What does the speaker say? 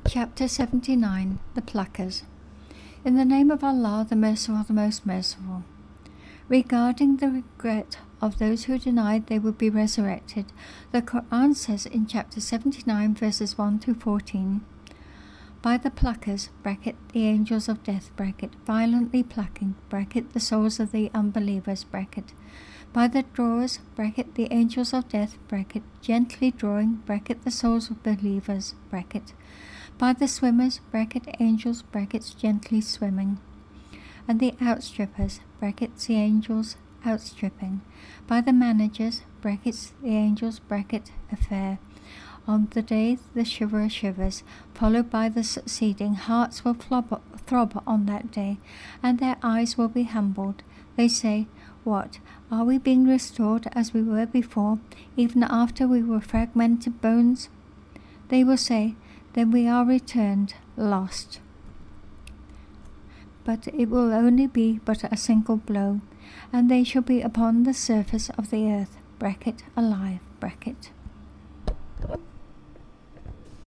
Chapter 79. The Pluckers. In the name of Allah, the Merciful, the Most Merciful. Regarding the regret of those who denied they would be resurrected, the Quran says in chapter 79 verses 1 to 14, by the pluckers, bracket, the angels of death, bracket, violently plucking, bracket, the souls of the unbelievers, bracket, by the drawers, bracket, the angels of death, bracket, gently drawing, bracket, the souls of believers, bracket, by the swimmers, bracket, angels, brackets, gently swimming, and the outstrippers, brackets, the angels outstripping, by the managers, brackets, the angels, bracket, affair. On the day the shiverer shivers, followed by the succeeding, hearts will throb on that day, and their eyes will be humbled. They say, what, are we being restored as we were before, even after we were fragmented bones? They will say, then we are returned, lost. But it will only be but a single blow, and they shall be upon the surface of the earth, bracket, alive, bracket.